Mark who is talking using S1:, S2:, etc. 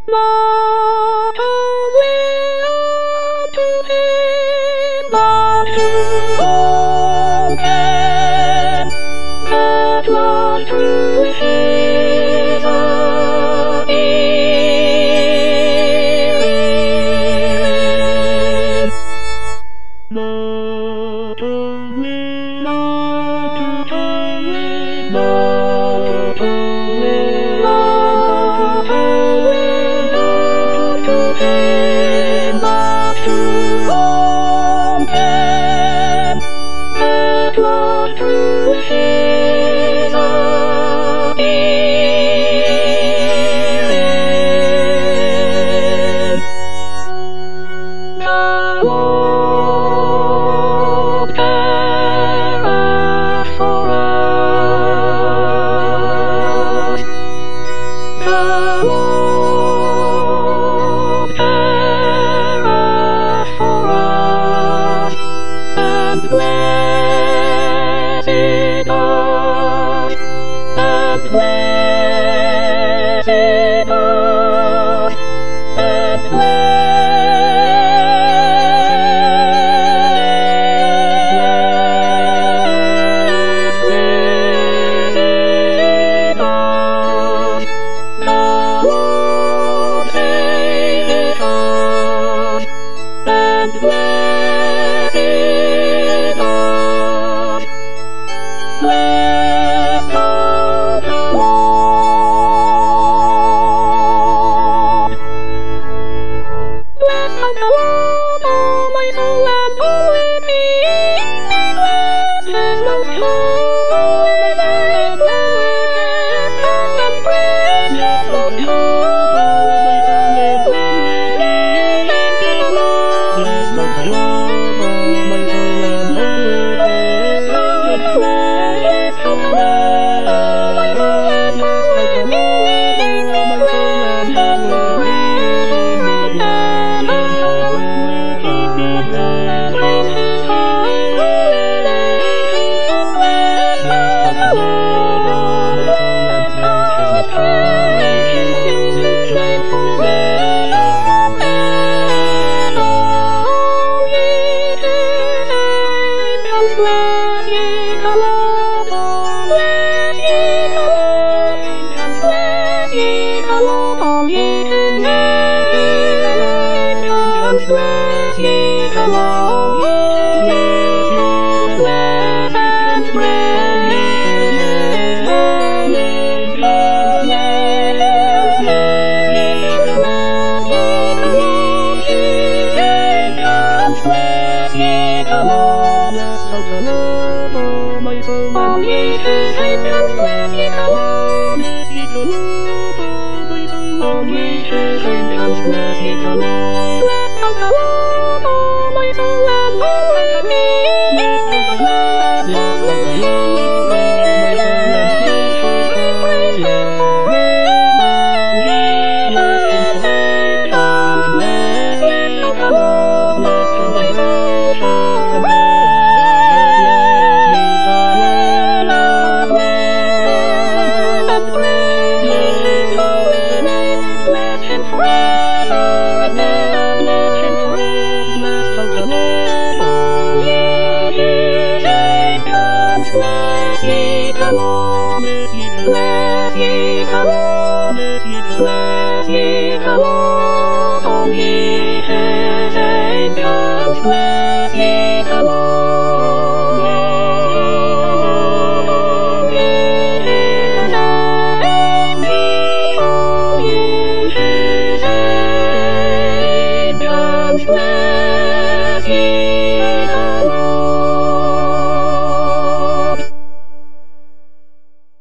S1: Not away up to him, not to open, that was through his appearing. Not away, not away, not away, not away, not to him, not to open, that was through his appearing. Thou old Gareth for us, thou old Gareth for us, and blessed us, and blessed us, and bless thou the Lord. Bless thou the Lord, O my soul, and all within me. Bless his most holy name. Bless and praise his most holy name. Bless the Lord. Bless the Lord, O my soul, and all within me. Bless ye the Lord, bless ye the Lord, bless ye the Lord, all ye his angels, bless ye the Lord, bless and praise his holy name, bless ye the Lord, his angels, bless ye the Lord. Bless the Lord, O my soul, all ye his angels, bless ye the Lord. Bless ye the Lord, O my soul, all ye his angels, bless ye the Lord. Bless the Lord, O my soul, and all within me. Bless the Lord, bless the Lord, O my soul, and his holy praise his holy name. Bless his angels, bless the Lord, bless the Lord. Bless ye the Lord, bless ye the Lord, bless ye the Lord, all ye his angels, bless ye the Lord, all ye his angels, all ye his angels, bless ye